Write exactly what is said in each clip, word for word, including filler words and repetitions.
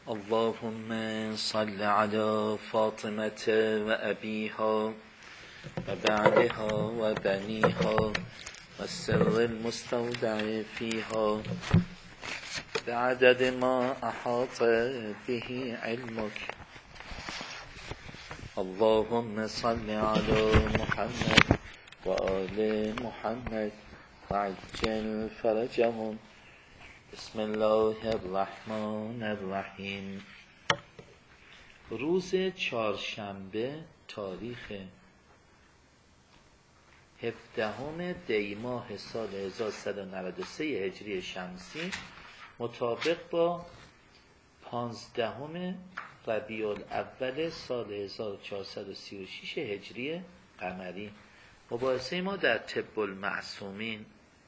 اللهم صل على فاطمة وأبيها وبعلها وبنيها والسر المستودع فيها بعدد ما أحاط به علمك. اللهم صل على محمد وآل محمد وعجل فرجهم. بسم الله الرحمن الرحیم. روز چهارشنبه تاریخ هفدهم دی ماه سال هزار و سیصد و نود و سه هجری شمسی مطابق با پانزدهم ربیع الاول سال هزار و چهارصد و سی و شش هجری قمری. مباحثه ما در طب المعصومین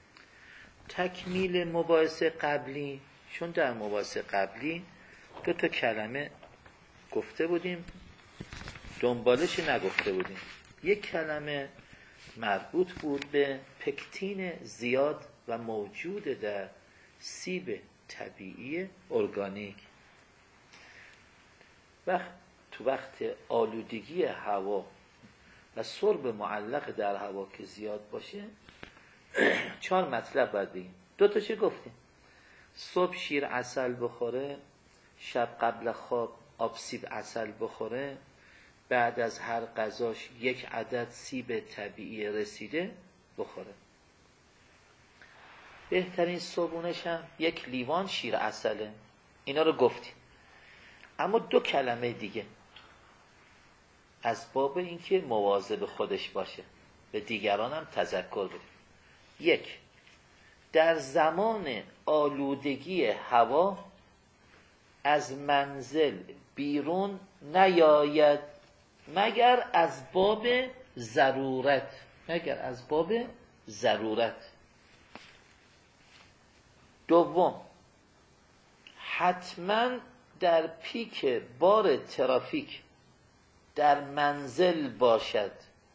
تکمیل مباحثه قبلی، چون در مباحثه قبلی دو تا کلمه گفته بودیم دنبالش نگفته بودیم. یک کلمه مربوط بود به پکتین زیاد و موجود در سیب طبیعی ارگانیک. وقت تو وقت آلودگی هوا و سرب معلق در هوا که زیاد باشه چهار مطلب باید بگیم. دو تا چی گفتیم؟ صبح شیر عسل بخوره، شب قبل خواب آب سیب عسل بخوره، بعد از هر غذاش یک عدد سیب طبیعی رسیده بخوره. بهترین صبحونش هم یک لیوان شیر عسله. اینا رو گفتیم. اما دو کلمه دیگه از باب اینکه مواظب خودش باشه، به دیگران هم تذکر بده. یک، در زمان آلودگی هوا از منزل بیرون نیاید مگر از باب ضرورت مگر از باب ضرورت. دوم، حتما در پیک بار ترافیک در منزل باشد.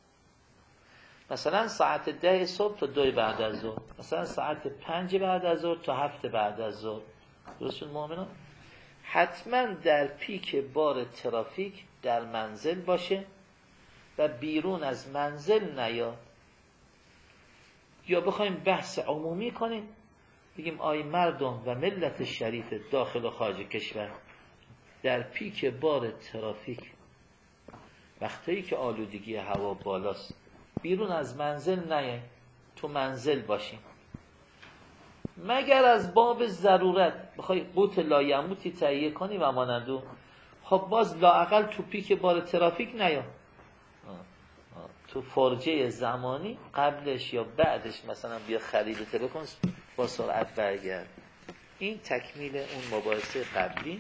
مثلا ساعت ده صبح تا دو بعد از ظهر، مثلا ساعت پنج بعد از ظهر تا هفت بعد از ظهر. درست شد مؤمنان؟ حتما در پیک بار ترافیک در منزل باشه و بیرون از منزل نیاد. یا بخوایم بحث عمومی کنیم بگیم آی مردم و ملت شریف داخل و خارج کشور، در پیک بار ترافیک وقتی که آلودگی هوا بالاست بیرون از منزل نیاید، تو منزل باشیم مگر از باب ضرورت. بخوای قوت لایموتی تهیه کنی و مانندو، خب باز لااقل تو پیک بار ترافیک نیا، تو فرجه زمانی قبلش یا بعدش مثلا بیا خریدت بکن با سرعت برگرد. این تکمیل اون مباحثه قبلی.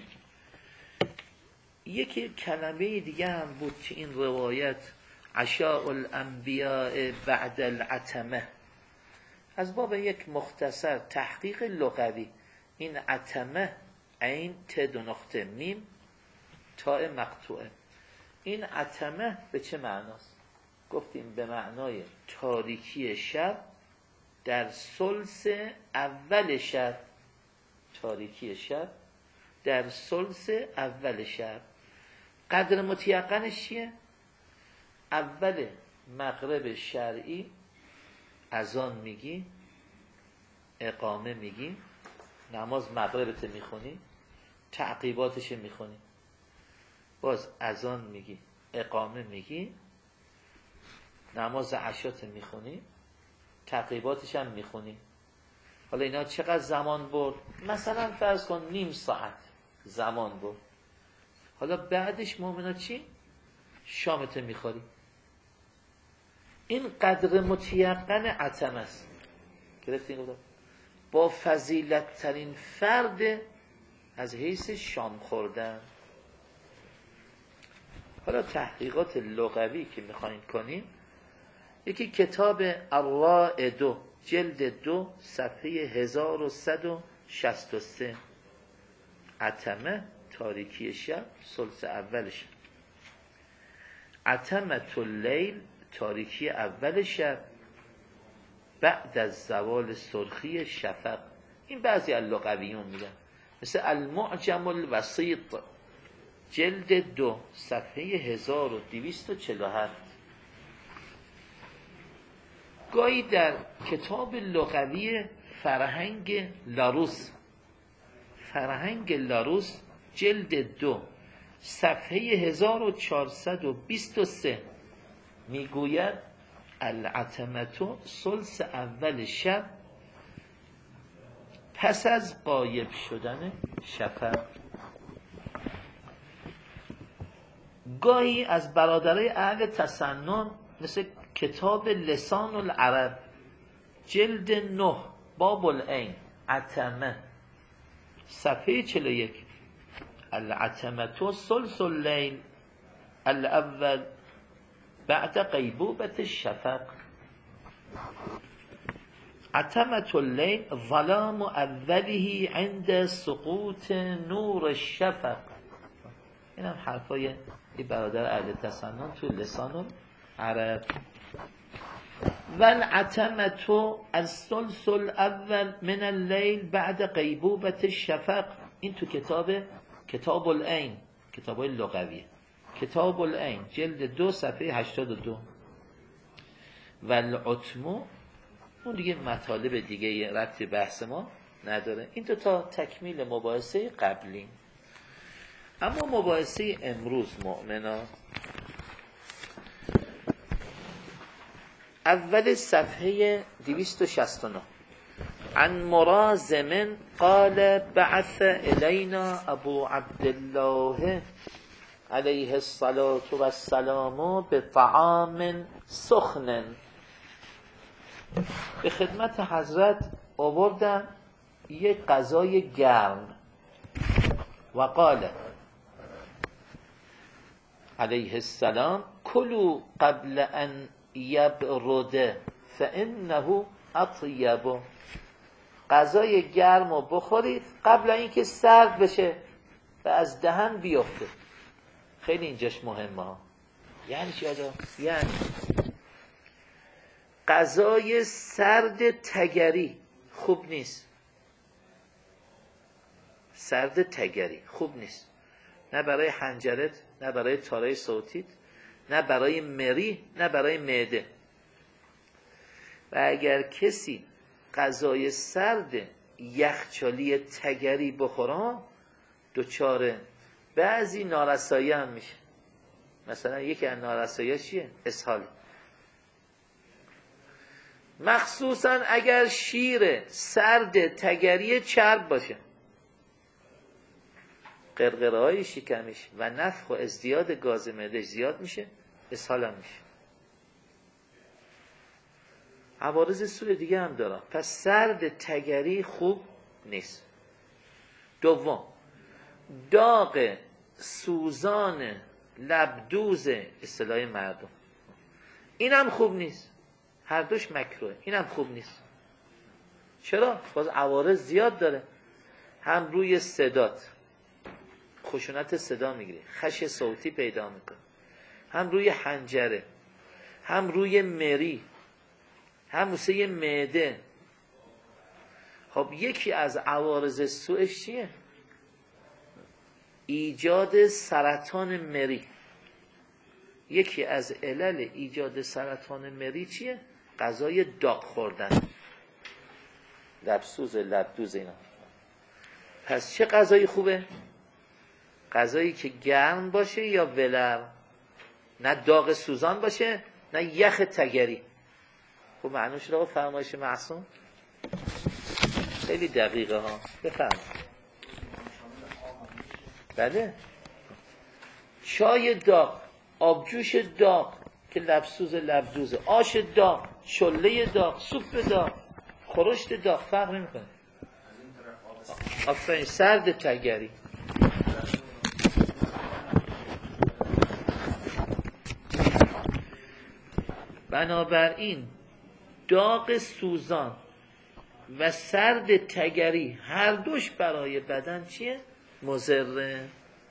یکی کلمه دیگه هم بود که این روایت عشاء الانبیاء بعد العتمه، از باب یک مختصر تحقیق لغوی. این عتمه عین ت دو نقطه میم تاء مقطوعه. این عتمه به چه معناست؟ گفتیم به معنای تاریکی شب در ثلث اول شب. تاریکی شب در ثلث اول شب. قدر متیقنش چیه؟ اول مغرب شرعی اذان میگی، اقامه میگی، نماز مغربت میخونی، تعقیباتش میخونی، باز اذان میگی، اقامه میگی، نماز عشات میخونی، تعقیباتش هم میخونی. حالا اینا چقدر زمان برد؟ مثلا فرض کن نیم ساعت زمان برد. حالا بعدش مؤمنا چی؟ شامت میخوری. این قدر متیقن عتم است. گرفتین؟ با فضیلت ترین فرد از حیث شام خوردن. حالا تحقیقات لغوی که میخواین کنیم، یکی کتاب الرائد جلد دو صفحه هزار و صد و شصت و سه. عتمه تاریکی شب ثلث اول شب. عتمة اللیل تاریکی اول شب بعد از زوال سرخی شفق. این بعضی از لغویون میگن مثل المعجم الوسیط جلد دو صفحه هزار و دویست و چهل و هفت. گاهی در کتاب لغوی فرهنگ لاروس، فرهنگ لاروس جلد دو صفحه هزار و چهارصد و بیست و سه میگوید العتمة ثلث اول شب پس از غایب شدن شفق. گاهی از برادرای اهل تسنن مثل کتاب لسان العرب جلد نه باب العین عتمه صفحه چهل و یک العتمة ثلث اللیل الاول بعد غیبوبة الشفق. عتمة اللیل ظلام اوله عند سقوط نور الشفق. این هم حرفای این برادر اهل تسنن توی لسان العرب. والعتمة الثلث الاول من اللیل بعد غیبوبة الشفق. این تو کتاب کتاب العین، کتابای لغویه، کتاب العین جلد دو صفحه هشتاد و دو. والعتم اون دیگه مطالب دیگه ربطی بحث ما نداره. این تو تا تکمیل مباحثه قبلی. اما مباحثه امروز مؤمنا، اول صفحه دویست و شصت و نه عن مرازم قال بعث الینا ابو عبدالله علیه الصلاة والسلام بطعام سخن. به خدمت حضرت آوردن یک غذای گرم و قال علیه السلام کلوا قبل ان یبرد فانه اطیب. غذای گرم رو بخورید قبل اینکه سرد بشه و از دهن بیفته. خیلی اینجاش مهمه ها. یعنی چی آجا؟ یعنی غذای سرد تگری خوب نیست. سرد تگری خوب نیست، نه برای حنجرت، نه برای تارای صوتیت، نه برای مری، نه برای معده. و اگر کسی غذای سرد یخچالی تگری بخوره دوچاره بعضی نارسایی هم میشه. مثلا یکی از نارسایی چیه؟ اسهال. مخصوصا اگر شیر سرد تگری چرب باشه، قرقره های شکمش و نفخ و ازدیاد گاز معده‌اش زیاد میشه، اسهال هم میشه. عوارض سوء دیگه هم دارن. پس سرد تگری خوب نیست. دوم، داغ سوزان لبدوز اصطلاح مردم، این هم خوب نیست. هر دوش مکروه. این هم خوب نیست. چرا؟ باز عوارض زیاد داره. هم روی صدات خشونت صدا میگیره، خش صوتی پیدا میکنه، هم روی حنجره، هم روی مری، هم موسه معده. خب یکی از عوارض سوءش چیه؟ ایجاد سرطان مری. یکی از علل ایجاد سرطان مری چیه؟ غذای داغ خوردن، لبسوز لبدوز اینا. پس چه غذایی خوبه؟ غذایی که گرم باشه یا ولر، نه داغ سوزان باشه نه یخ تگری. خب معنوش رو فرمایش معصوم خیلی دقیقه ها. بفهم. بله، چای داغ، آبجوش داغ که لبسوز لبدوزه، آش داغ، شله داغ، سوپ داغ، خورشت داغ فرق نمیکنه. آفرین. سرد تگری. بنابراین داغ سوزان و سرد تگری هر دوش برای بدن چیه؟ مضره.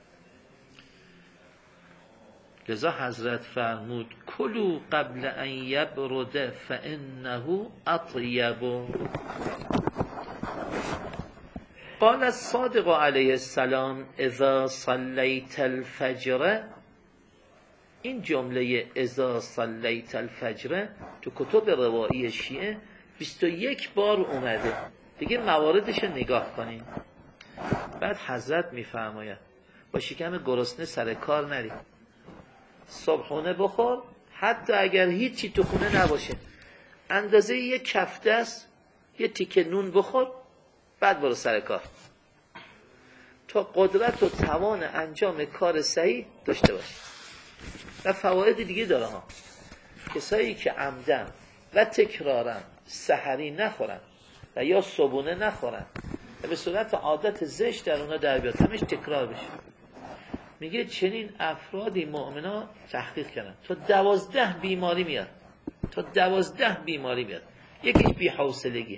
لذا حضرت فرمود کلوا قبل ان یبرد فانه اطیب. قال الصادق علیه السلام اذا صلیت الفجر، این جمله اذا صلیت الفجر تو کتب روایی شیعه بیست و یک بار اومده. دیگه مواردش رو نگاه کنین. بعد حضرت میفرماید با شکم گرسنه سر کار نری، صبحونه بخور، حتی اگر هیچی تو خونه نباشه، اندازه یک کف دست یه تیکه نون بخور، بعد برو سر کار، تا قدرت و توان انجام کار صحیح داشته باشی. و فواید دیگه داره ها. کسایی که عمدن و تکرارن سحری نخورن و یا صبحونه نخورن و به صورت عادت زشت در اونا در بیاد، همش تکرار بشه، میگه چنین افرادی مؤمنا تحقیق کردن تا دوازده بیماری میاد، تا دوازده بیماری میاد. یکیش بی‌حوصلگی،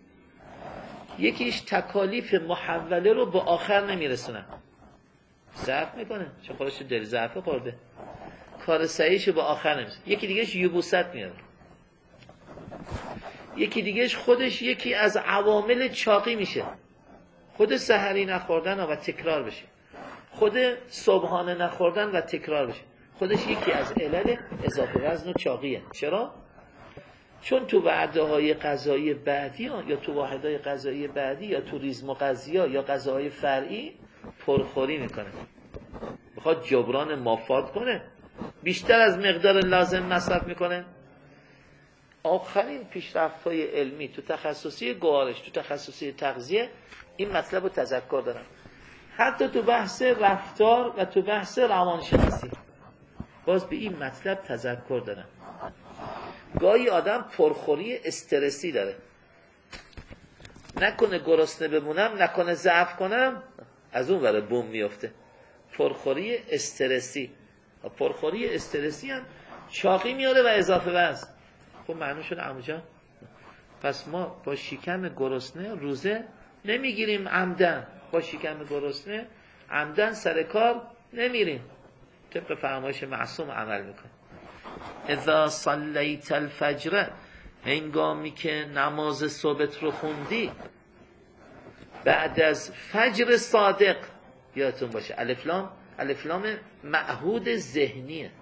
یکیش تکالیف محوله رو به آخر نمیرسونن، ضعف میکنه، چون خودش دل ضعف خورده، کار صحیحشو به آخر نمیرسونه. یکی دیگهش یبوست میاد، یکی دیگهش خودش یکی از عوامل چاقی میشه، خود سحری نخوردن و تکرار بشه، خود صبحانه نخوردن و تکرار بشه، خودش یکی از علل اضافه وزن و چاقیه. چرا؟ چون تو وعده های غذایی بعدی ها یا تو واحدهای غذایی بعدی یا تو ریزم و غذیا یا غذاهای فرعی پرخوری میکنه، بخواد جبران مافات کنه، بیشتر از مقدار لازم مصرف میکنه. آخرین پیشرفت های علمی تو تخصصی گوارش، تو تخصصی تغذیه این مطلب رو تذکر دارن، حتی تو بحث رفتار و تو بحث روانشناسی باز به این مطلب تذکر دارن. گاهی آدم پرخوری استرسی داره، نکنه گرسنه بمونم، نکنه ضعف کنم، از اون وره بوم میفته. پرخوری استرسی، پرخوری استرسی هم چاقی میاره و اضافه وزن. خب معنی شده عمو جان، پس ما با شکم گرسنه روزه نمیگیریم عمدن، با شکم گرسنه عمدن سر کار نمیریم، طبق فرمایش معصوم عمل میکنیم. اذا صلیت الفجر، هنگامی که نماز صبح رو خوندی بعد از فجر صادق، یادتون باشه الف لام الف لام معهود ذهنیه.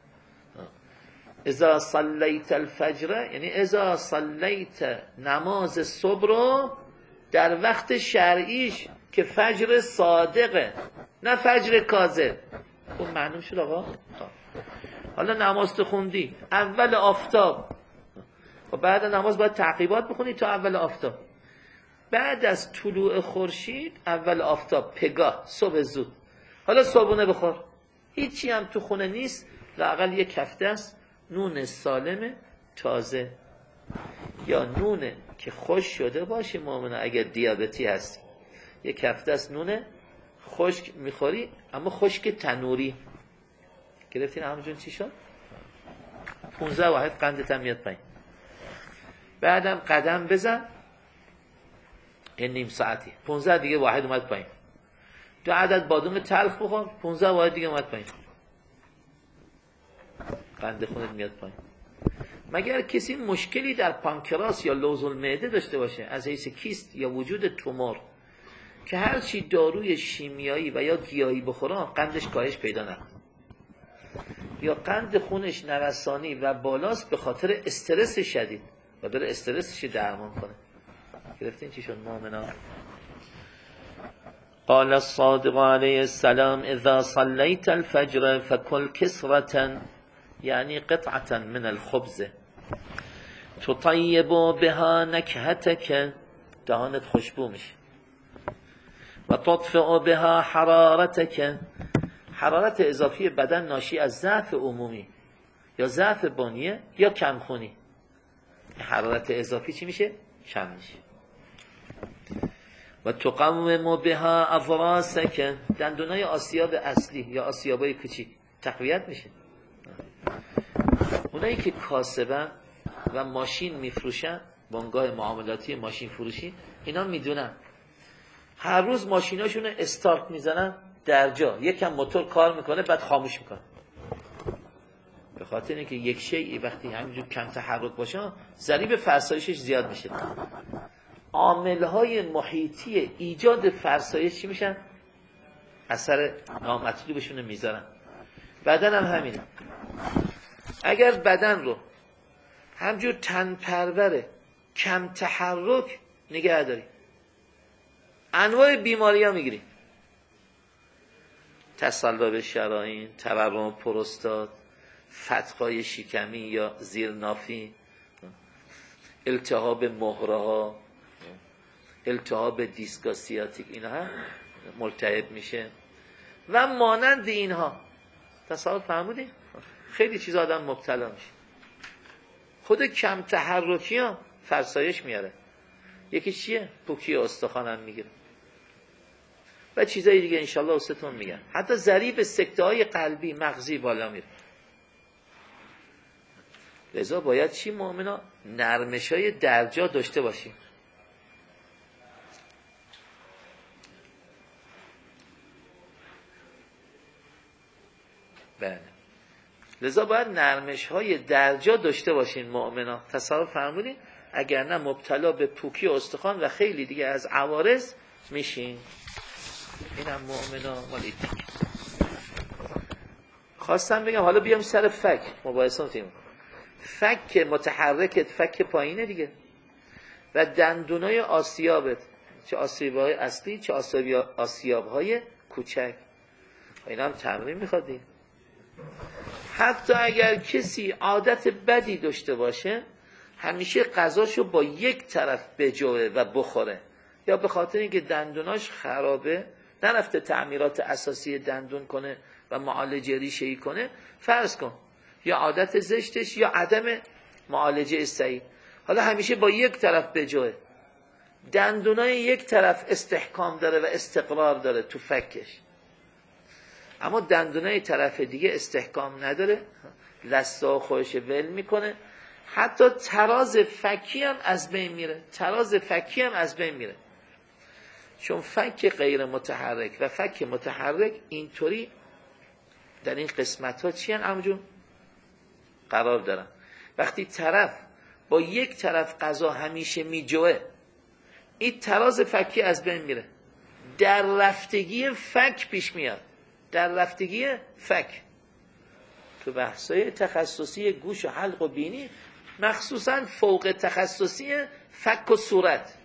اذا صلیت الفجر یعنی اذا صلیت نماز صبح رو در وقت شرعیش که فجر صادقه، نه فجر کاذب. خب معلوم شد آقا. حالا نماز تو خوندی اول آفتاب و بعد نماز باید تعقیبات بخونی تا اول آفتاب. بعد از طلوع خورشید اول آفتاب پگاه صبح زود، حالا صبحونه بخور، هیچی هم تو خونه نیست، لااقل یک کفته است نون سالم تازه یا نونه که خوش شده باشه. مؤمنه اگر دیابتی هستی یک کفته است نون خشک میخوری، اما خشک تنوری. گرفتین همونجون چی شد؟ پونزده واحد قندت هم میاد پایین. بعدم قدم بزن این نیم ساعتی، پونزده دیگه واحد اومد پایین. دو عدد بادوم تلخ بخور، پونزده واحد دیگه اومد پایین، قند خونت میاد پایین. مگر کسی مشکلی در پانکراس یا لوز المعده داشته باشه از حیث کیست یا وجود تومور که هر چی داروی شیمیایی و یا گیاهی بخوره قندش کاهش پیدا نکنه، یا قند خونش نوسانی و بالاست به خاطر استرس شدید و بره استرسش درمان کنه. گرفتین چی شد مؤمنان؟ قال الصادق علیه السلام اذا صلیت الفجر فکل کسرة یعنی قطعة من الخبز تطیب بها نکهتک، دهانت خوشبو میشه، و تطفئ بها حرارتک، حرارت اضافی بدن ناشی از ضعف عمومی یا ضعف بنیه یا کمخونی، حرارت اضافی چی میشه؟ کم میشه. و تقوم بها اضراسک، دندونای آسیاب اصلی یا آسیابای کوچیک تقویت میشه. اونایی که کاسبن و ماشین میفروشن، بنگاه معاملاتی ماشین فروشی، اینا میدونن هر روز ماشیناشونو استارت میزنن در جا، یکم موتور کار میکنه بعد خاموش میکنه، به خاطر اینکه یک شیء وقتی همینجور کم تحرک باشه ضریب فرسایشش زیاد میشه. عاملهای محیطی ایجاد فرسایش چی میشن؟ اثر نامطلوبشون رو میذارن. بدن هم همینه. اگر بدن رو همجور تن پروره کم تحرک نگه داری، انواع بیماری ها میگیری، تصلب شرايین، تورم پروستات، فتقای شکمی یا زیرنافی، التهاب مهره ها، التهاب دیسکاسیاتیک، اینها هم ملتهب میشه و مانند اینها. تصور فرمودین؟ خیلی چیز آدم مبتلا میشه. خود کم تحرکی ها فرسایش میاره. یکی چیه؟ پوکی استخوان هم میگیره و چیزایی دیگه انشالله استتون میگن. حتی ضریب سکته های قلبی مغزی بالا میره. لذا باید چی مؤمنا؟ نرمش های درجا داشته باشیم. بله. لذا باید نرمش های درجا داشته باشین مؤمنا. تصور فرمودین؟ اگر نه مبتلا به پوکی استخوان و خیلی دیگه از عوارض میشین. اینم مؤمنا مالی. خواستم بگم حالا بیام سر فک مباحثه تیم. فک متحرکت فک پایینه دیگه و دندونای آسیابت، چه آسیاب‌های اصلی چه آسیاب‌های کوچک، اینا هم تمرین میخواد دیگه. حتی اگر کسی عادت بدی داشته باشه همیشه غذاشو با یک طرف بجوه و بخوره، یا به خاطر اینکه دندوناش خرابه نرفته تعمیرات اساسی دندون کنه و معالجه ریشه‌ای کنه، فرض کن یا عادت زشتش یا عدم معالجه صحیح، حالا همیشه با یک طرف بجوه، دندونای یک طرف استحکام داره و استقرار داره تو فکش، اما دندونای طرف دیگه استحکام نداره، لثه خودش ول میکنه، حتی تراز فکی هم از بین میره. تراز فکی هم از بین میره، چون فک غیر متحرک و فک متحرک اینطوری در این قسمت ها چی هن عمو جون؟ قرار دارن. وقتی طرف با یک طرف غذا همیشه میجوه، این تراز فکی از بین میره، در رفتگی فک پیش میاد. در رفتگی فک تو بحثای تخصصی گوش و حلق و بینی، مخصوصا فوق تخصصی فک و صورت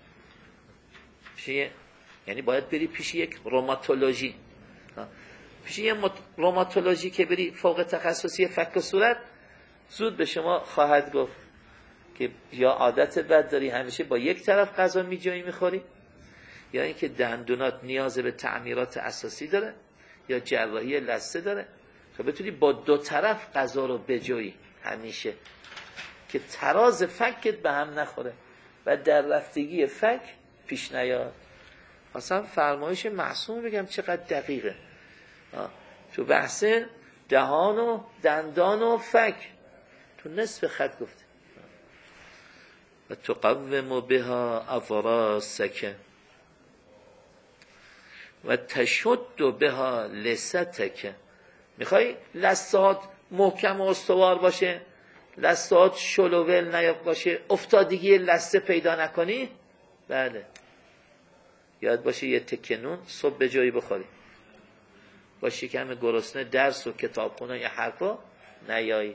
پیش، یعنی باید بری پیش یک روماتولوژی، پیش یک روماتولوژی که بری فوق تخصصی فک و صورت، زود به شما خواهد گفت که یا عادت بد داری همیشه با یک طرف غذا میجایی میخوری، یا اینکه دندونات نیاز به تعمیرات اساسی داره، یا جراحی لثه داره تا بتونی با دو طرف غذا رو بجویی همیشه که تراز فکت به هم نخوره و در رفتگی فک پیش نیاد. اصلا فرمایش معصوم بگم چقدر دقیقه تو بحث دهان و دندان و فک، تو نصف خط گفته و تقوم بها افراسک و تشد بها لستک. میخوای لثات محکم و استوار باشه، لثات شلوول نیاب باشه، افتادگی لثه پیدا نکنی، بله یاد باشه یه تکه نون صبح به جایی بخوری، با شکم گرسنه درس و کتابخونه یا حرفا نیایی.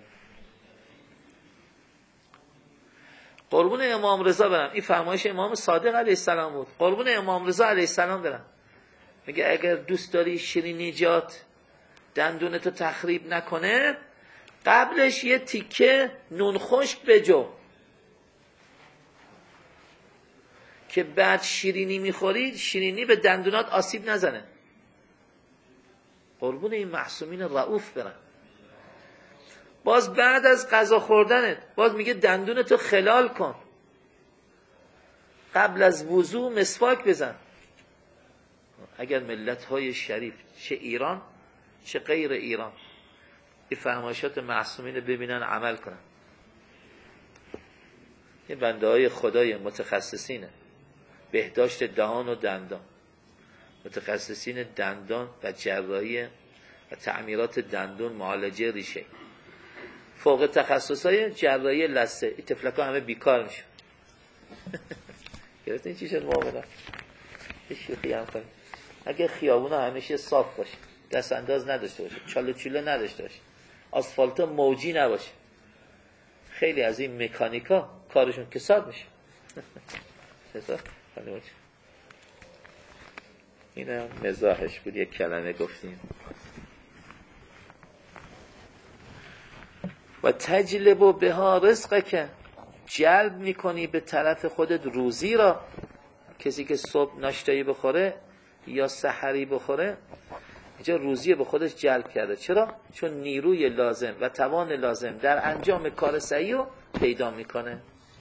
قربون امام رضا برم، این فرمایش امام صادق علیه السلام بود. قربون امام رضا علیه السلام برم، میگه اگر دوست داری شیرینیجات دندونتو تخریب نکنه، قبلش یه تیکه نون خشک بجو که بعد شیرینی میخوری شیرینی به دندونات آسیب نزنه. قربون این معصومین رؤوف برن. باز بعد از غذا خوردنت باز میگه دندونتو خلال کن، قبل از وضو مسواک بزن. اگر ملت های شریف چه ایران چه غیر ایران این فرمایشات معصومین ببینن عمل کنن، این بنده های خدای متخصصینه بهداشت دهان و دندان، متخصصین دندان و جراحی و تعمیرات دندون، معالجه ریشه، فوق تخصص های جراحی لثه. این تفلکا همه بیکار میشه گرفتین چی شد معامله؟ یه شوخی هم کنیم. اگه خیابونا همیشه صاف باشه، دست انداز نداشته باشه، چاله چوله نداشته باشه، آسفالت موجی نباشه، خیلی از این مکانیکا کارشون کساد میشه. این هم مزاحش بود، یک کلمه گفتیم. و تجلب بها رزقک، جلب میکنی به طرف خودت روزی را. کسی که صبح ناشتایی بخوره یا سحری بخوره، اینجا روزی به خودش جلب کرده. چرا؟ چون نیروی لازم و توان لازم در انجام کار صحیح رو پیدا میکنه.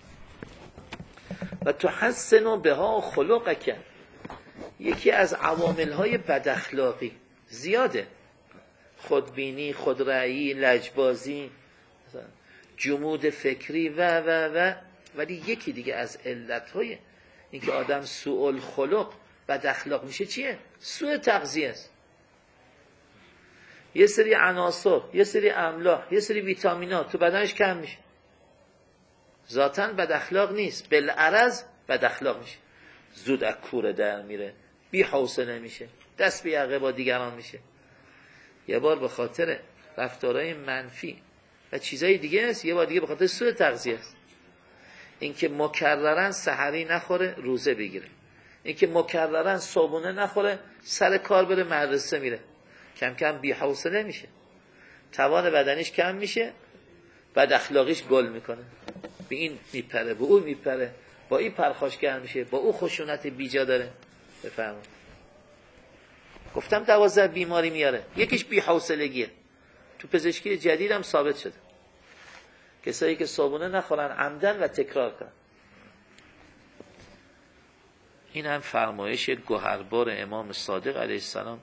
و تحسن بها خلقک، یکی از عوامل های بد اخلاقی زیاده، خودبینی، خودرأیی، لجبازی، جمود فکری و و و ولی یکی دیگه از علتهای این که آدم سوء الخلق، بد اخلاق میشه چیه؟ سوء تغذیه است. یه سری عناصر، یه سری املاح، یه سری ویتامینات تو بدنش کم میشه، ذاتاً بد اخلاق نیست، بالعرض بد اخلاق میشه، زود از کوره در میره، بی حوصله میشه، دست به یقه با دیگران میشه. یه بار به خاطر رفتارهای منفی و چیزای دیگه است، یه بار دیگه به خاطر سوء تغذیه است. اینکه مکررن سحری نخوره روزه بگیره، اینکه مکررن صبحونه نخوره سر کار بره مدرسه میره، کم کم بی حوصله میشه، توان بدنش کم میشه، بد اخلاقیش گل میکنه، به این میپره، به اون میپره، با این پرخاشگر میشه، با اون خشونت بیجا داره. بفرمایید. گفتم دوازده بیماری میاره، یکیش بی حوصلگیه. تو پزشکی جدید هم ثابت شده کسایی که صبحونه نخورن عمدن و تکرار کنن. این هم فرمایش گوهربار امام صادق علیه السلام.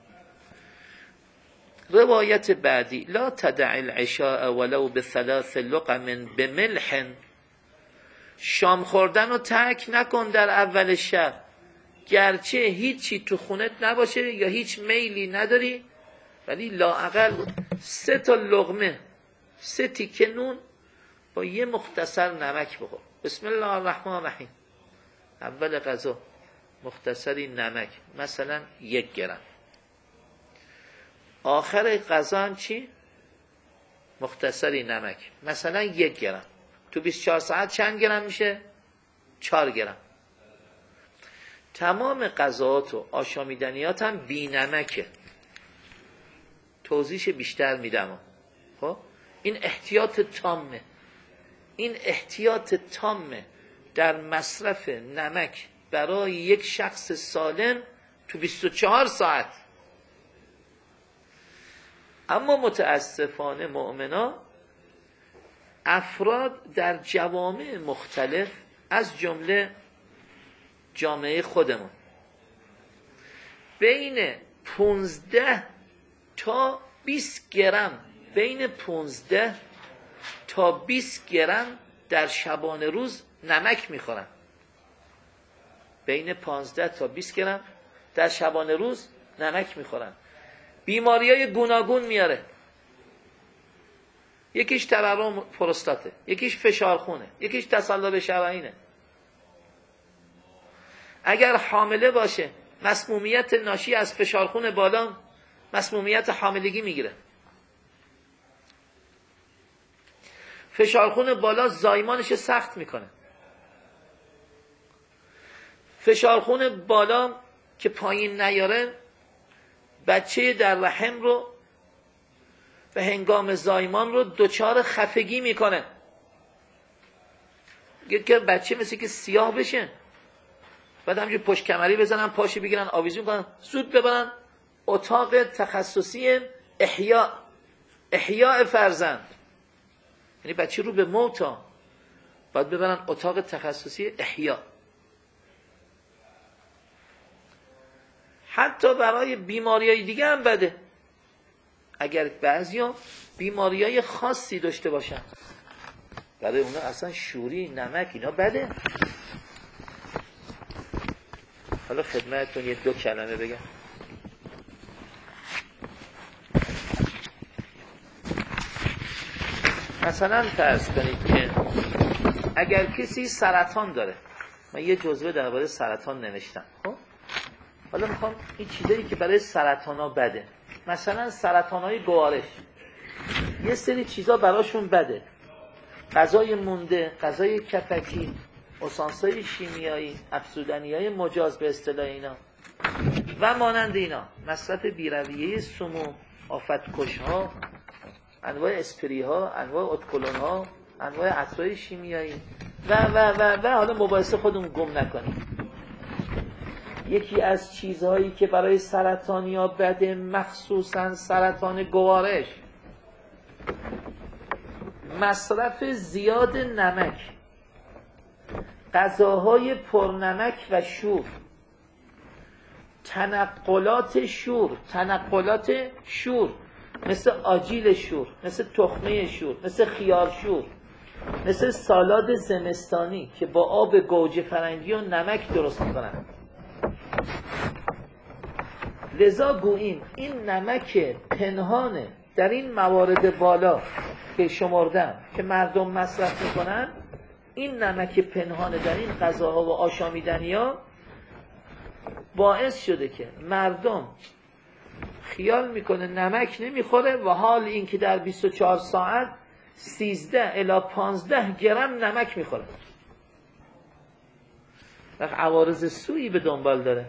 روایت بعدی، لا تدع العشاء ولو بثلاث لقم بملح، شام خوردن رو ترک نکن در اول شب، گرچه هیچی تو خونت نباشه یا هیچ میلی نداری، ولی لااقل سه تا لقمه، سه تیکه نون با یه مختصر نمک بخور. بسم الله الرحمن الرحیم. اول غذا مختصری نمک، مثلا یک گرم. آخر غذا هم چی؟ مختصری نمک، مثلا یک گرم. تو بیست و چهار ساعت چند گرم میشه؟ چهار گرم. تمام غذاات و آشامیدنیات هم بی نمکه. توضیحش بیشتر میدم. خب این احتیاط تامه، این احتیاط تامه در مصرف نمک برای یک شخص سالم تو بیست و چهار ساعت. اما متاسفانه مؤمنا، افراد در جوامع مختلف از جمله جامعه خودمون بین پونزده تا بیست گرم، بین پونزده تا بیست گرم در شبانه روز نمک میخورن. بین پانزده تا بیست گرم در شبانه روز نمک میخورن. بیماریای گوناگون میاره. یکیش تورم پروستاته، یکیش فشار خونه، یکیش تصلب شرايينه. اگر حامله باشه مسمومیت ناشی از فشار خون بالا، مسمومیت حاملگی میگیره. فشار خون بالا زایمانش سخت میکنه. فشار خون بالا که پایین نیاره بچه در رحم رو به هنگام زایمان رو دچار خفگی میکنه. که بچه مثل که سیاه بشه، بعد همینجور پشت کمری بزنن، پاشو بگیرن آویزون کنن، زود ببرن اتاق تخصصی احیا احیاء فرزند، یعنی بچه رو به موت ها، باید ببرن اتاق تخصصی احیا. حتی برای بیماریای دیگه هم بده. اگر بعضیا بیماریای خاصی داشته باشن، برای اونا اصلا شوری، نمک اینا بده. حالا خدمتتون یه دو کلمه بگم. مثلا فرض کنید که اگر کسی سرطان داره، من یه جزوه درباره سرطان نوشتم. خب حالا میخوام این چیزایی که برای سرطانا بده، مثلا سرطانای گوارش، یه سری چیزا براشون بده، غذای مونده، غذای کپکی، اسانس‌های شیمیایی، افزودنی‌های مجاز به اصطلاح اینا و مانند اینا، مصرف بی‌رویه سموم، آفت‌کش‌ها، انواع اسپری‌ها، انواع اتکلون‌ها، انواع عطرهای شیمیایی و و و و حالا مباحثه خودمون گم نکنیم. یکی از چیزهایی که برای سرطانیا بده، مخصوصا سرطان گوارش، مصرف زیاد نمک، غذاهای پرنمک و شور، تنقلات شور، تنقلات شور مثل آجیل شور، مثل تخمه شور، مثل خیار شور، مثل سالاد زمستانی که با آب گوجه فرنگی و نمک درست میکنن. لذا گوییم این نمک پنهانه در این موارد بالا که شمردم که مردم مصرف میکنن، این نمک پنهانه در این غذاها و آشامیدنی‌ها باعث شده که مردم خیال میکنه نمک نمیخوره و حال این که در بیست و چهار ساعت سیزده الی پانزده گرم نمک میخوره و عوارض سوئی به دنبال داره.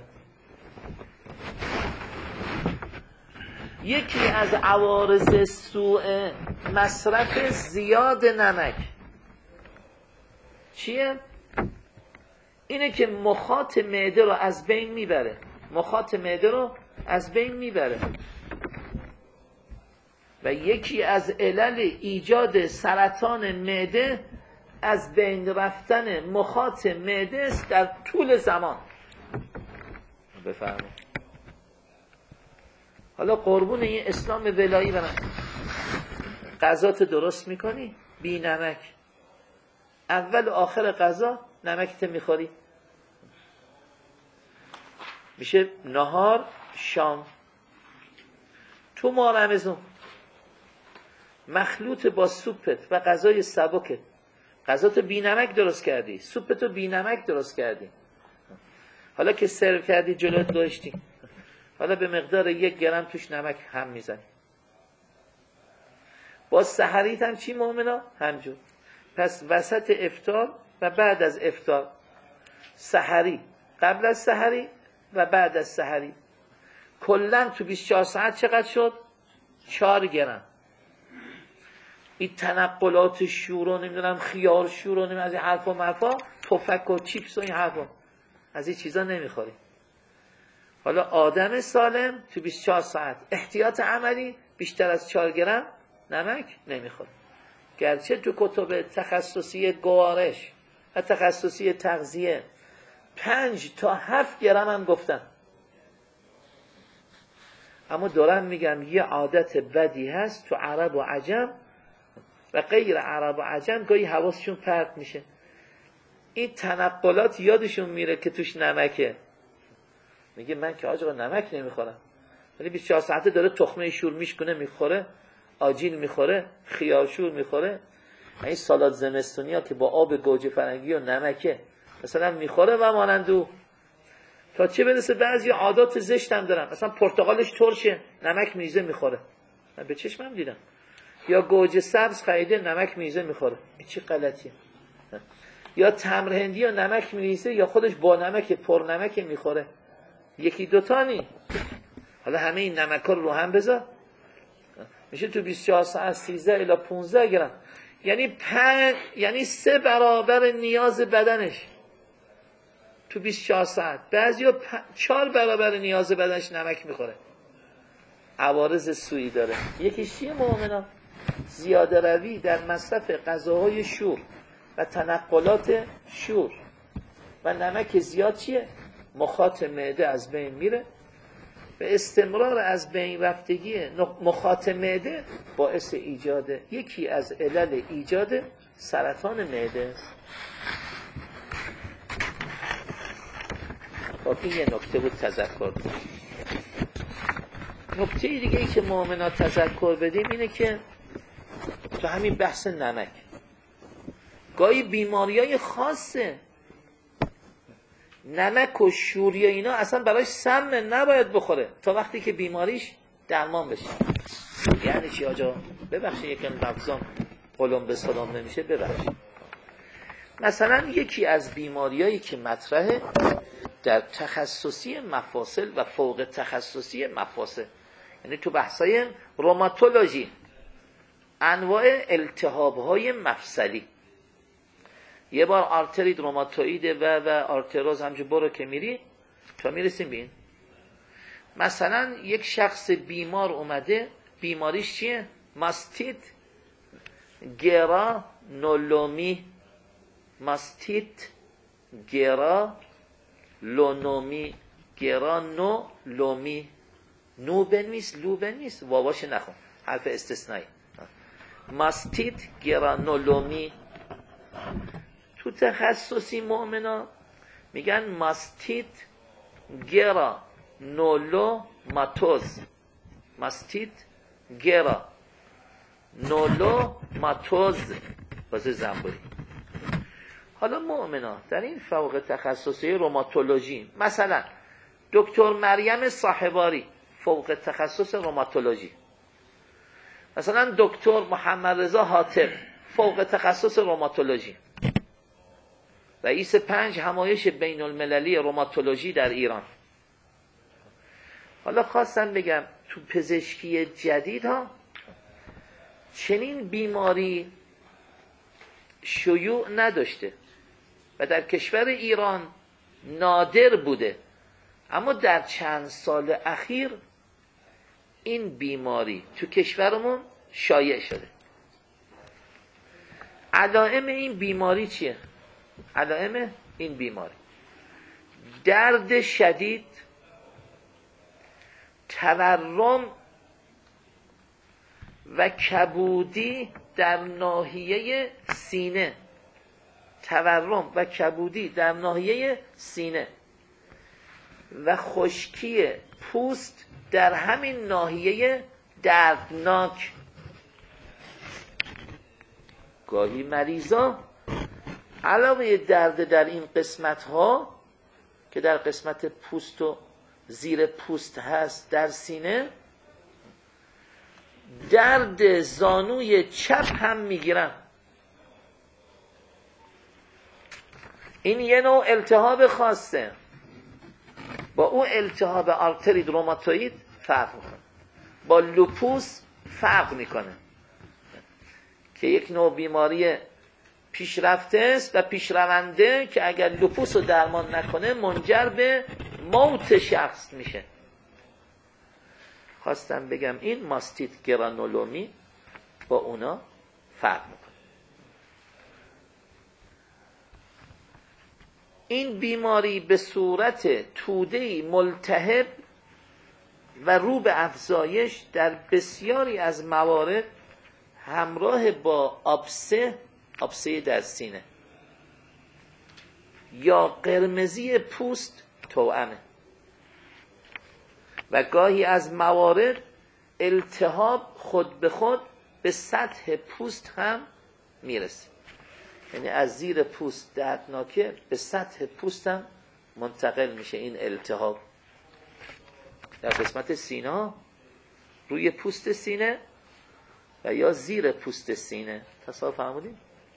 یکی از عوارض سوء مصرف زیاد نمک چیه؟ اینه که مخاط معده رو از بین میبره، مخاط معده رو از بین میبره و یکی از علل ایجاد سرطان معده از بین رفتن مخاط معده است در طول زمان. بفرمایید. حالا قربون این اسلام ولایی برم، غذات درست میکنی بی نمک، اول و آخر غذا نمکت میخوری، میشه نهار شام. تو ماه رمضان مخلوط با سوپت و غذای سبکت، غذاتو بی نمک درست کردی، سوپتو بی نمک درست کردی، حالا که سرو کردی جلوت داشتی، حالا به مقدار یک گرم توش نمک هم میزنی. با سحریت هم چی مؤمنا؟ همجور. پس وسط افطار و بعد از افطار، سحری، قبل از سحری و بعد از سحری، کلن تو بیست و چهار ساعت چقدر شد؟ چهار گرم. این تنقلات شور و نمیدونم خیار شور و نمیدونم از این حرفا مرفا، تفک و چیپس و این حرفا، از این چیزا نمیخوری. حالا آدم سالم تو بیست و چهار ساعت احتیاط عملی بیشتر از چهار گرم نمک نمیخوره. گرچه تو کتب تخصصی گوارش و تخصصی تغذیه پنج تا هفت گرم هم گفتن، اما دارم میگم یه عادت بدی هست تو عرب و عجم و غیر عرب و عجم، گاهی حواسشون پرت میشه، این تنقلات یادشون میره که توش نمکه. میگه من که آجا نمک نمیخورم، ولی بیست و چهار ساعته داره تخمه شور میشکنه میخوره، آجیل میخوره، خیار شور میخوره، این سالاد زمستونی ها که با آب گوجه فرنگی و نمکه مثلا میخوره و مانندو. تا چه برسه بعضی عادات زشت هم دارن، مثلا پرتقالش ترشه نمک میریزه میخوره، من به چشمم دیدم، یا گوجه سبز خریده نمک میریزه میخوره، این چی غلطیه؟ یا تمر هندی یا نمک میریزه یا خودش با نمک پر نمک میخوره، یکی دوتا نی. حالا همه این نمک ها رو رو هم بذار، میشه تو بیست و چهار ساعت سیزده الی پانزده گرم، یعنی پنج، یعنی سه برابر نیاز بدنش تو بیست و چهار ساعت. بعضیا پ... چهار برابر نیاز بدنش نمک میخوره. عوارض سوئی داره. یکیش چیه مؤمنا؟ زیاده روی در مصرف غذاهای شور و تنقلات شور و نمک زیاد چیه؟ مخاط معده از بین میره و استمرار از بین رفتگی مخاط معده باعث ایجاد یکی از علل ایجاد سرطان معده. خب این یه نکته بود تذکر. نکته دیگه ای که مؤمنا تذکر بدیم اینه که تو همین بحث نمک گاهی بیماریای خاصه نمک و شوری اینا اصلا براش سمه، نباید بخوره تا وقتی که بیماریش درمان بشه. یعنی چی آجا؟ ببخشید یکم لفظام قلم به سلام نمیشه، ببخشید. مثلا یکی از بیماریایی که مطرحه در تخصصی مفاصل و فوق تخصصی مفاصل، یعنی تو بحثای روماتولوژی، انواع التهاب‌های مفصلی. یه بار آرترید روماتوئید و و آرتروز همجور برو که میری تا میرسیم بین. مثلا یک شخص بیمار اومده، بیماریش چیه؟ ماستیت گرانولومی. ماستیت گرانولومی گرانولومی نو بنویس، لو بنویس، واواش نخون، حرف استثنایی. ماستیت گرانولومی. تو تخصصی مؤمنا میگن ماستیت گرانولوماتوز. ماستیت گرانولوماتوز واسه زنبوری. حالا مؤمنا در این فوق تخصصی روماتولوژی، مثلا دکتر مریم صاحباری فوق تخصص روماتولوژی، مثلا دکتر محمد رضا حاتم فوق تخصص روماتولوژی، رئیس پنج همایش بین المللی روماتولوژی در ایران. حالا خواستم بگم تو پزشکی جدید ها چنین بیماری شیوع نداشته و در کشور ایران نادر بوده، اما در چند سال اخیر این بیماری تو کشورمون شایع شده. علائم این بیماری چیه؟ علائم این بیماری درد شدید، تورم و کبودی در ناحیه سینه. تورم و کبودی در ناحیه سینه و خشکی پوست در همین ناحیه دردناک. گاهی مریضا علاوه درد در این قسمت ها که در قسمت پوست و زیر پوست هست در سینه، درد زانوی چپ هم میگیرن. این یه نوع التهاب خاصه، با اون التهاب آرترید روماتوئید فرق میکنه، با لوپوس فرق میکنه که یک نوع بیماری پیشرفته است و پیشرونده که اگر لوپوس رو درمان نکنه منجر به موت شخص میشه. خواستم بگم این ماستیت گرانولومی با اونا فرق میکنه. این بیماری به صورت توده‌ای ملتهب و رو به افزایش در بسیاری از موارد همراه با آبسه، آبسه در سینه یا قرمزی پوست توأمه و گاهی از موارد التهاب خود به خود به سطح پوست هم میرسه. یعنی از زیر پوست دردناکه به سطح پوست هم منتقل میشه این التهاب در قسمت سینه، روی پوست سینه و یا زیر پوست سینه. تصور فهمودین؟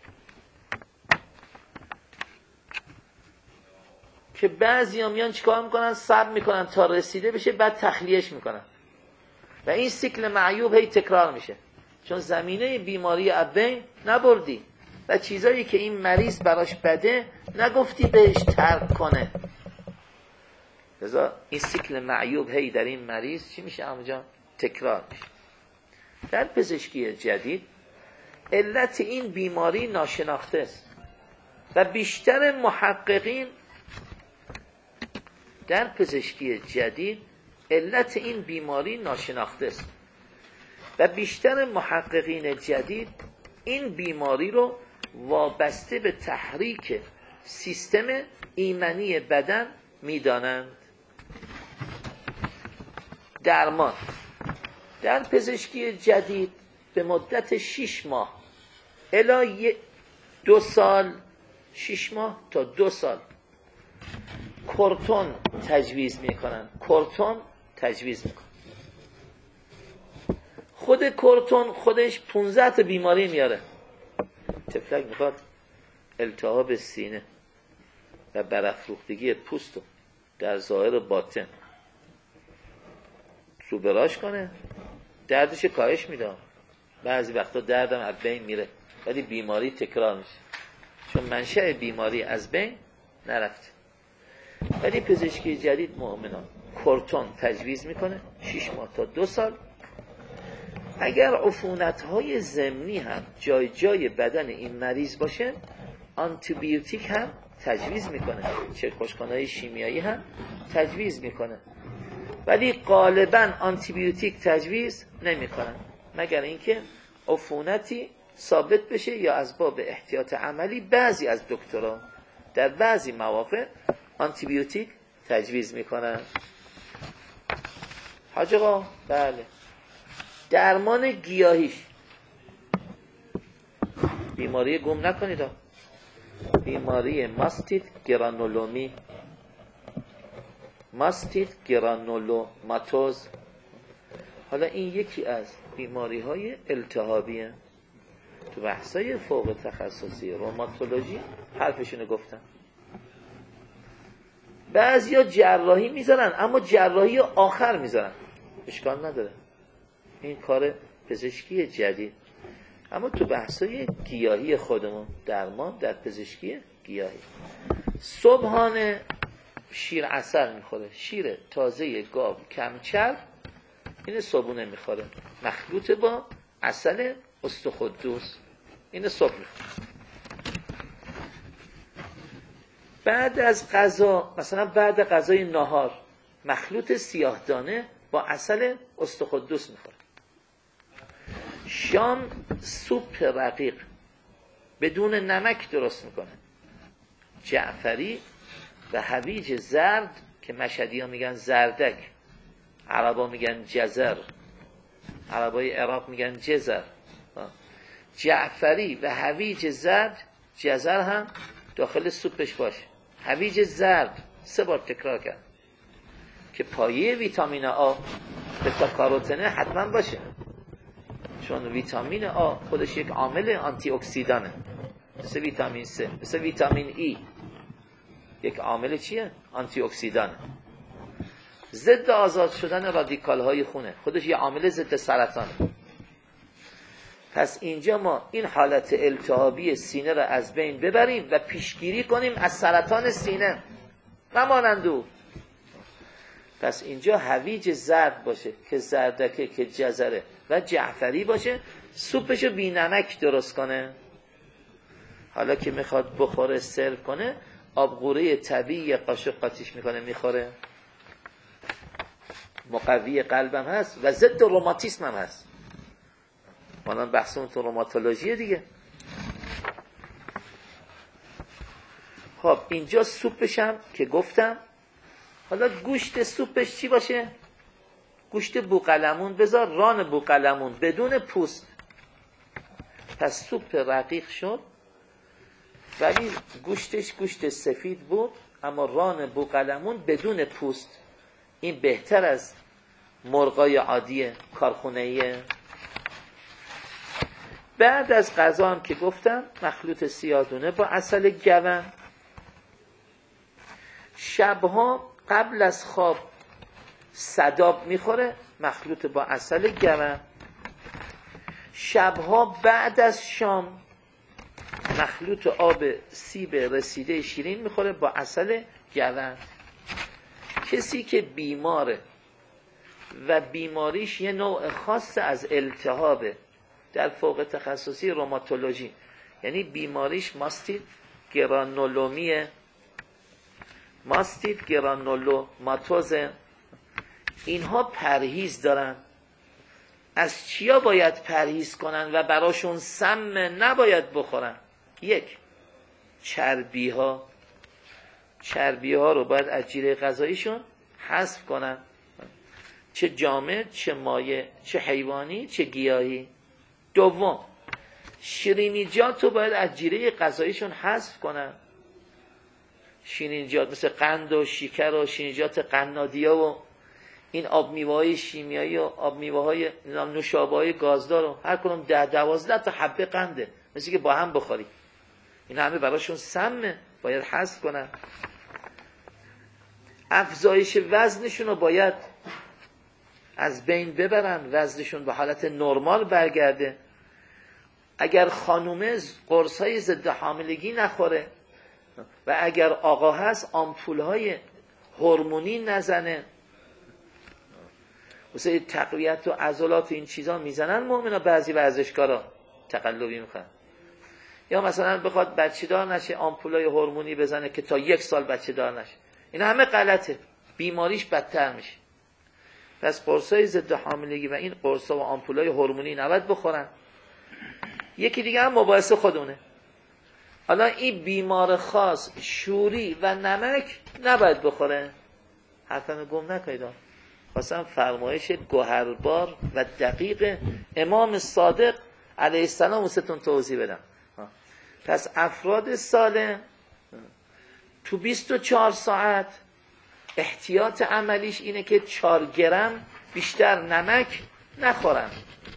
که بعضی هم میان چیکار میکنن؟ صبر میکنن تا رسیده بشه بعد تخلیهش میکنن و این سیکل معیوب هی تکرار میشه، چون زمینه بیماری ابین نبردی و چیزایی که این مریض براش بده نگفتی بهش ترک کنه. لذا این سیکل معیوب هی در این مریض چی میشه؟ همونجا تکرار میشه. در پزشکی جدید علت این بیماری ناشناخته است و بیشتر محققین در پزشکی جدید علت این بیماری ناشناخته است و بیشتر محققین جدید این بیماری رو وابسته به تحریک سیستم ایمنی بدن میدانند. درمان در پزشکی جدید به مدت شش ماه الی دو سال، شش ماه تا دو سال کورتون تجویز میکنن. کورتون تجویز میکنن. خود کورتون خودش پانزده تا بیماری میاره. تفلک میخواد التهاب سینه و برافروختگی پوست در ظاهر و باطن رو براش کنه، دردش کاهش میده. بعضی وقتا دردم از بین میره ولی بیماری تکرار میشه، چون منشأ بیماری از بین نرفته. ولی پزشکی جدید مؤمنان کورتون تجویز میکنه شش ماه تا دو سال. اگر عفونت‌های ضمنی هم جای جای بدن این مریض باشه، آنتی بیوتیک هم تجویز میکنه، چرخوشخانه‌های شیمیایی هم تجویز میکنه. ولی غالبا آنتی بیوتیک تجویز نمیکنن مگر اینکه عفونتی ثابت بشه یا از باب احتیاط عملی بعضی از دکترها در بعضی مواقع آنتی بیوتیک تجویز میکنن. حاج آقا بله. درمان گیاهیش بیماری گم نکنید ها. بیماری ماستید گرانولومی، ماستید گرانولوماتوز. حالا این یکی از بیماری های التهابیه. تو بحثای فوق تخصصی روماتولوژی حرفشونو گفتم. بعضیا جراحی میذارن اما جراحی آخر میذارن، اشکال نداره، این کار پزشکی جدید. اما تو بحثای گیاهی خودمون درمان در پزشکی گیاهی، صبحانه شیر عسل میخوره، شیر تازه گاو کم چرب، اینه صبحونه میخوره مخلوط با عسل استخدوس، اینه صبح میخوره. بعد از غذا، مثلا بعد غذای نهار، مخلوط سیاه دانه با عسل استخدوس میخوره. شام سوپ رقیق بدون نمک درست میکنه، جعفری و هویج زرد که مشهدی ها میگن زردک، عربا میگن جزر، عربای عراق میگن جزر. جعفری و هویج زرد، جزر هم داخل سوپش باشه. هویج زرد سه بار تکرار کرد که پایه ویتامین آ بتا کاروتنه حتما باشه، چون ویتامین آ خودش یک عامل آنتی اکسیدانه، مثل ویتامین سه، مثل ویتامین ای، یک عامل چیه؟ آنتی اکسیدانه، ضد آزاد شدن رادیکال های خونه، خودش یه عامل ضد سرطانه. پس اینجا ما این حالت التهابی سینه را از بین ببریم و پیشگیری کنیم از سرطان سینه نمانندو. پس اینجا هویج زرد باشه که زردکه که جزره و جعفری باشه، سوپشو بی نمک درست کنه. حالا که میخواد بخوره سرو کنه، آبغوره طبیعی قاشق قاطیش میکنه میخوره، مقوی قلبم هست و ضد روماتیسم هم هست. مالا بحثمون تو روماتولوژیه دیگه. خب اینجا سوپش هم که گفتم. حالا گوشت سوپش چی باشه؟ گوشت بوقلمون بذار، ران بوقلمون بدون پوست. پس سوپ رقیق شد ولی گوشتش گوشت سفید بود اما ران بوقلمون بدون پوست. این بهتر از مرغای عادی کارخونه‌ایه. بعد از غذا هم که گفتم مخلوط سیاه‌دونه با عسل گون. شبها قبل از خواب سداب میخوره مخلوط با عسل گون. شبها بعد از شام مخلوط آب سیب رسیده شیرین میخوره با عسل گون. کسی که بیماره و بیماریش یه نوع خاص از التهابه در فوق تخصصی روماتولوژی، یعنی بیماریش ماستید گرانولومیه، ماستید گرانولوماتوزه، اینها پرهیز دارن. از چیا باید پرهیز کنن و براشون سم نباید بخورن؟ یک، چربی ها. چربی ها رو باید از جیره غذاییشون حذف کنن، چه جامد، چه مایع، چه حیوانی، چه گیاهی. دوم، شیرینیجات رو باید از جیره غذاییشون حذف کنن، شیرینیجات مثل قند و شکر و شیرینیجات قنادیا و این آب میوه‌های شیمیایی و آب میوه‌های نوشابه‌های گازدار و هر کدوم ده دوازده تا حبه قنده، مثل که با هم بخوری. این همه براشون سمه، باید حذف کنن. افزایش وزنشون رو باید از بین ببرن، وزنشون به حالت نرمال برگرده. اگر خانومه قرص‌های ضد حاملگی نخوره و اگر آقا هست آمپول‌های هورمونی نزنه، مثل تقویت و عضلات و این چیزا میزنن مؤمنا، بعضی ورزشکارا تقلبی میخوان، یا مثلا بخواد بچه دار نشه آمپولای هورمونی بزنه که تا یک سال بچه دار نشه. این همه غلطه، بیماریش بدتر میشه. پس قرصای ضد حاملگی و این قرصا و آمپولای هورمونی نباید بخورن. یکی دیگه هم مباحث خودونه. حالا این بیمار خاص شوری و نمک نباید بخوره. حرفم گم نکنید. خواستم فرمایش گوهربار و دقیق امام صادق علیه السلام واسهتون توضیح بدم. پس افراد سالم تو بیست و چهار ساعت احتیاط عملیش اینه که چهار گرم بیشتر نمک نخورن.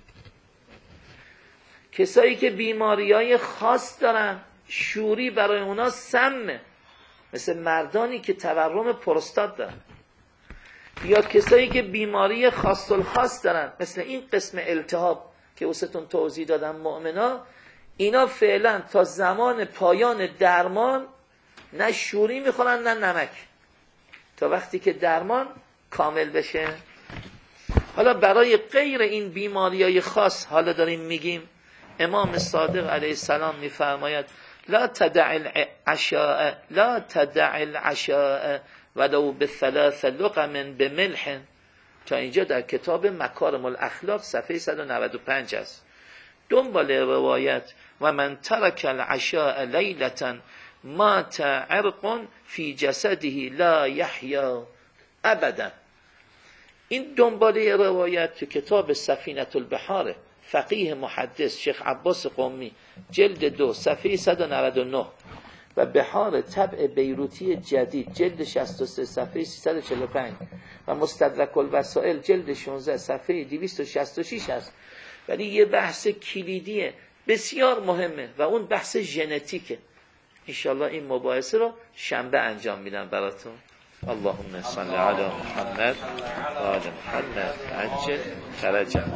کسایی که بیماریای خاص دارن شوری برای اونا سمه، مثل مردانی که تورم پروستات دارن، یا کسایی که بیماری خاص الخاص دارن مثل این قسم التهاب که واسهتون توضیح دادم مؤمنا، اینا فعلا تا زمان پایان درمان نه شوری میخورن نه نمک، تا وقتی که درمان کامل بشه. حالا برای غیر این بیماریای خاص حالا داریم میگیم، امام صادق علیه السلام میفرماید لا تدع العشاء لا تدع العشاء ولو بثلاث لقم بملح. تا اینجا در کتاب مکارم الاخلاق صفحه صد و نود و پنج است. دنبال روایت و من ترک العشاء لیلة مات عرق فی جسده لا یحیا ابدا. این دنباله روایت تو کتاب سفینة البحار فقیه محدث شیخ عباس قمی جلد دو صفحه صد و نود و نه و بحار طبع بیروتی جدید جلد شصت و سه صفحه سیصد و چهل و پنج و مستدرک الوسائل جلد شانزده صفحه دویست و شصت و شش است. ولی یه بحث کلیدیه بسیار مهمه و اون بحث ژنتیکه. انشالله این مباحثه رو شنبه انجام میدم براتون. اللهم صل علی محمد و آل محمد عجل فرجا.